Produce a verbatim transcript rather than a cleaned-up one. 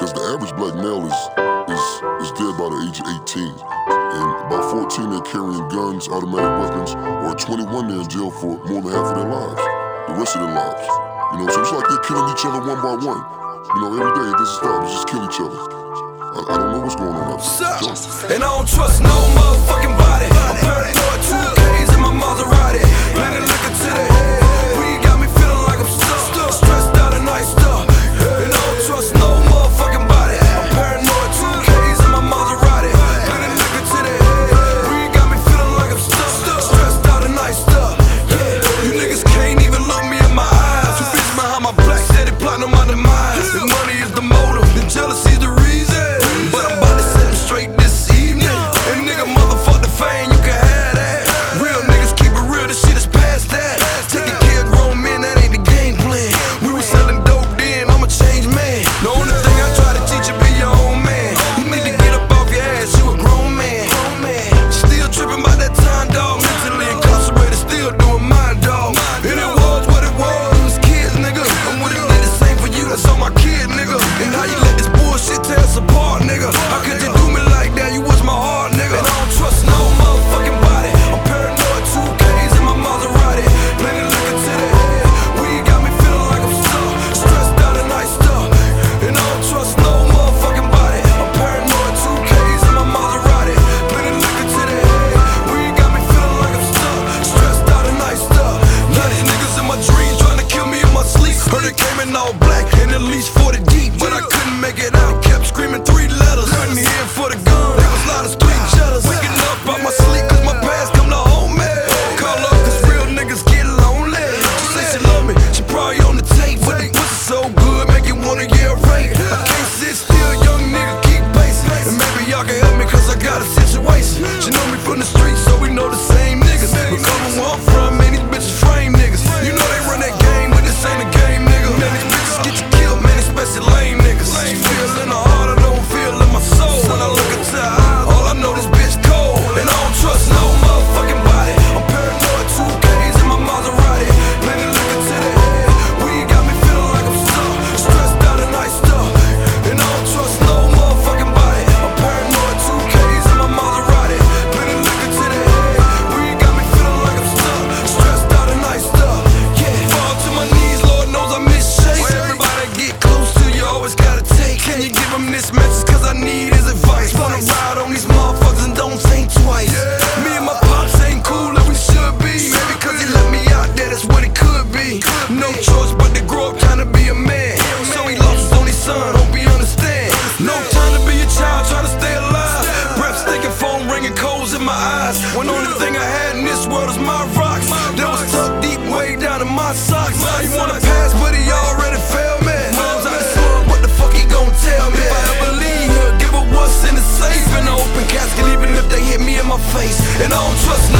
because the average black male is, is, is dead by the age of eighteen. And about fourteen, they're carrying guns, automatic weapons, or twenty-one, they're in jail for more than half of their lives, the rest of their lives. You know, so it's like they're killing each other one by one. You know, every day, this is stop, just kill each other. I, I don't know what's going on out there. And I don't trust no motherfucking body. I'm paranoid, two K's in my Maserati. Plenty liquor to the head. We got me feeling like I'm stuck, stressed out and iced up. And I don't trust no motherfucking body. I'm paranoid, two K's in my Maserati. Plenty liquor to the head. We got me feeling like I'm stuck, stressed out and iced up. Yeah, you niggas can't even look me in my eyes. Too busy behind my black, steady plotting on my demise. And money is the motive, and jealousy is the reason. But I'm about to set them straight this evening. And nigga, motherfuck the fame, you can have that. Real niggas keep it real, this shit is past that. Taking care of grown men, that ain't the game plan. We was selling dope then, I'm a changed man. The only thing I try to teach you, be your own man. You need to get up off your ass, you a grown man. Still tripping by that time, dog. Mentally incarcerated, still doing mine, dog. And it was what it was, it was kids, nigga. I'm with it, did the same for you, that's all my kid, nigga. And how you let this bullshit tear us apart, nigga. How could you do me like that? You was my heart, nigga. And I don't trust no motherfucking body. I'm paranoid, two K's in my Maserati. Plenty liquor to the head. We got me feeling like I'm stuck, stressed out and iced up. And I don't trust no motherfucking body. I'm paranoid, two K's in my Maserati. Plenty liquor to the head. We got me feeling like I'm stuck, stressed out and iced up. Now these niggas in my dreams trying to kill me in my sleep. Heard it came in all black and at least forty deep, but I couldn't make it out. Kept screaming three letters. Couldn't hear for the gun. There was a lot of street cheddars. Waking up out my sleep cause my past come to home, man. Call up cause real niggas get lonely. She say she love me, she probably on the tape, but the pussy so good, make you wanna get raped. I can't sit still, young nigga, keep pacing. And maybe y'all can help me cause I got a situation. She know me from the streets, so we know the same niggas. But coming where I'm from, man, these bitches frame niggas. You know they run that game, but this ain't a game, nigga. Man, these bitches get you killed, man, especially lame niggas. She feel in her heart, I don't feel in my soul. When I look into her eyes, all I know this bitch cold. And I don't trust no motherfucking body. I'm paranoid, two K's in my Maserati. Plenty liquor to the head. We got me feeling like I'm stuck, stressed out and iced up. And I don't trust no motherfucking body. I'm paranoid, two K's in my Maserati. Plenty liquor to the head. We got me feeling like I'm stuck, stressed out and iced up. Yeah, fall to my knees, Lord knows I miss shake. Where everybody get close to you, always gotta take. Can you give him this message cause I need his advice. Wanna ride on these motherfuckers and don't think twice. Me and my pops ain't cool like we should be. Maybe cause he let me out there, that's what it could be. No choice but to grow up trying to be a man. So he lost his only son, hope he understand. No time to be a child, trying to stay alive. Breath stinking, phone ringing, coals in my eyes. When only thing I had in this world is my rocks. That was tucked deep way down in my socks. He wanna pass but he already failed me. Mom's out of slug, what the fuck he gon' tell me? If I ever leave here, give her what's in the safe. In the open casket even if they hit me in my face. And I don't trust